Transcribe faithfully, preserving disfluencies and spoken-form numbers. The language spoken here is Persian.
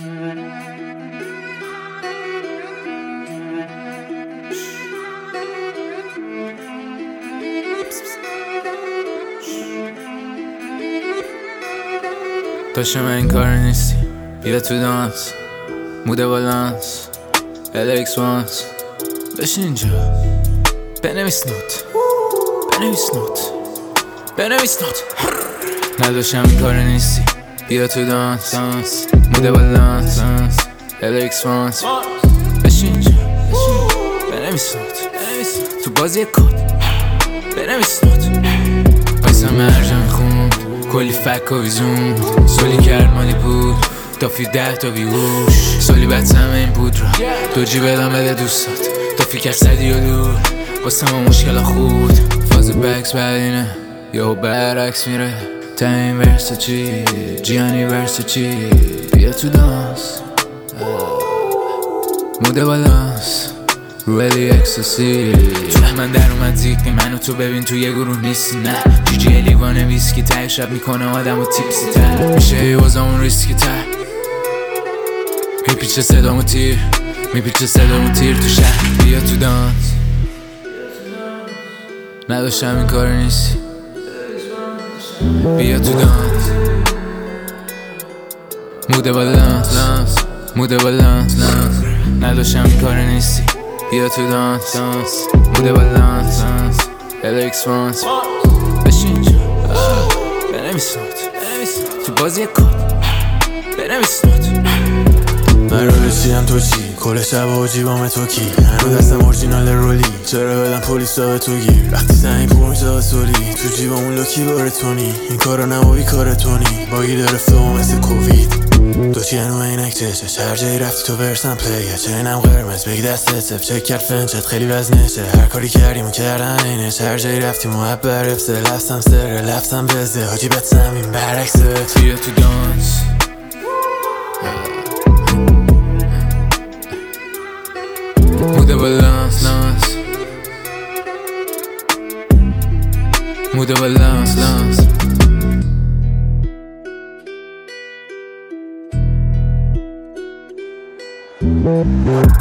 داشتم این کار نیستی، بیا تو دانس، موده بالانس، الکس وانس. بشین اینجا، بنویس نوت، بنویس نوت، بنویس نوت. نداشتم این کار نیستی، بیا تو دانس، موده بالانس، الکس وانس. بشین اینجا، بنویس نوت، تو بازی کد، بنویس نوت. وایسا مرجان خوند کلی فک و ویزون، سولی کرد مالی بود تا فی ده تا بیهوش. سولی بچم این بود را دو جی بدم بده دوستات تا فی کرد صدی و دور. واسه ما مشکل خود فاز بکس بدینه یا برعکس میره. تایم ورسه چی جیانی ورسه چی، بیا تو دانس، موده بالانس رو الی اکساسی. تو من در اومد زیکنی منو تو ببین تو یه گروه نیستی. نه جی جی لیوان ویسکی ته شب میکنه آدم و تیپسی تر میشه ای وزامون ریسکی تر. میپیچه صدامو تیر، میپیچه صدامو تیر تو شهر. بیا تو دانس، نداشتم این کار نیستی، بیا تو دانس، موده بالانس، موده بالانس. نداشتم این کار نیستی، بیا تو دانس، موده بالانس، الکس وانس. بشین اینجا، بنویس نوت، تو بازی کد، بنویس نوت. من رو بشیدم تو چی؟ کل شب و جیبام تو کی؟ رو دستم اورجینال رولی، چرا بدم پلیس به تو گیر؟ وقتی زنی پوینت داد سولی تو جیبامون لوکی باره تونی. این کارا نبایی کار تونی، باگی داره فلو مثل کووید. دو چی هنو اینک چشه، هر جایی رفتی تو ورسم پلیه. چینم قرمز بگی دست سف، چک کرد فنچت خیلی وزنشه. هر کاری کردیم و کردن اینش، هر جایی رفتی محبت رفته. لفتم سره لفتم بزه، حاجی بتسم این برعکست. بیا تو دانس، موده بالانس، موده بالانس. We'll be right back.